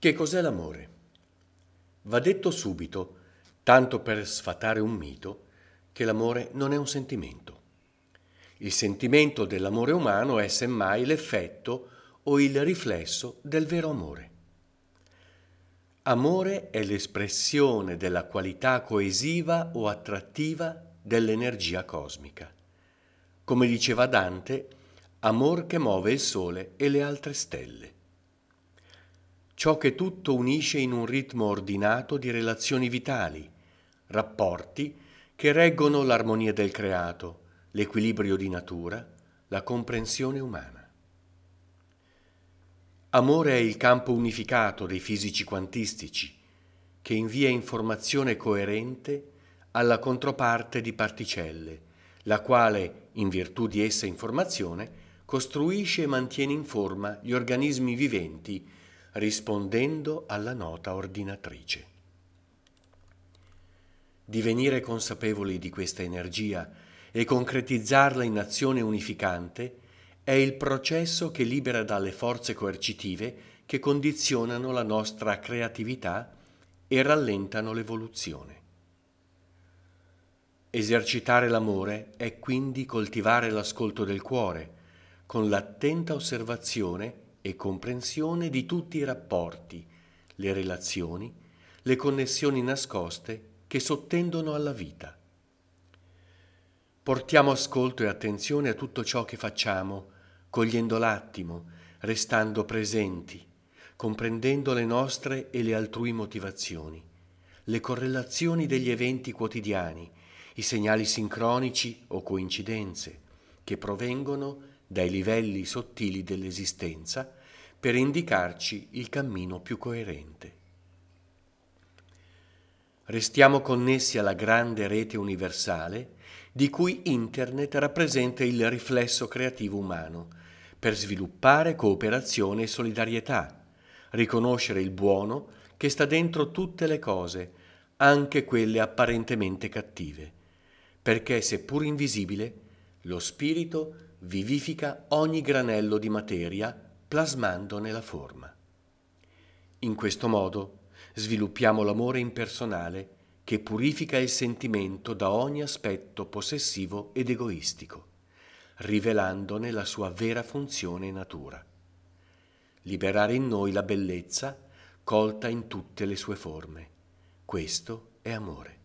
Che cos'è l'amore? Va detto subito, tanto per sfatare un mito, che l'amore non è un sentimento. Il sentimento dell'amore umano è semmai l'effetto o il riflesso del vero amore. Amore è l'espressione della qualità coesiva o attrattiva dell'energia cosmica. Come diceva Dante, amor che muove il sole e le altre stelle. Ciò che tutto unisce in un ritmo ordinato di relazioni vitali, rapporti che reggono l'armonia del creato, l'equilibrio di natura, la comprensione umana. Amore è il campo unificato dei fisici quantistici, che invia informazione coerente alla controparte di particelle, la quale, in virtù di essa informazione, costruisce e mantiene in forma gli organismi viventi, rispondendo alla nota ordinatrice. Divenire consapevoli di questa energia e concretizzarla in azione unificante è il processo che libera dalle forze coercitive che condizionano la nostra creatività e rallentano l'evoluzione. Esercitare l'amore è quindi coltivare l'ascolto del cuore, con l'attenta osservazione e comprensione di tutti i rapporti, le relazioni, le connessioni nascoste che sottendono alla vita. Portiamo ascolto e attenzione a tutto ciò che facciamo, cogliendo l'attimo, restando presenti, comprendendo le nostre e le altrui motivazioni, le correlazioni degli eventi quotidiani, i segnali sincronici o coincidenze che provengono dai livelli sottili dell'esistenza per indicarci il cammino più coerente. Restiamo connessi alla grande rete universale di cui Internet rappresenta il riflesso creativo umano, per sviluppare cooperazione e solidarietà, riconoscere il buono che sta dentro tutte le cose, anche quelle apparentemente cattive, perché seppur invisibile, lo spirito vivifica ogni granello di materia plasmandone la forma. In questo modo sviluppiamo l'amore impersonale che purifica il sentimento da ogni aspetto possessivo ed egoistico, rivelandone la sua vera funzione e natura. Liberare in noi la bellezza colta in tutte le sue forme. Questo è amore.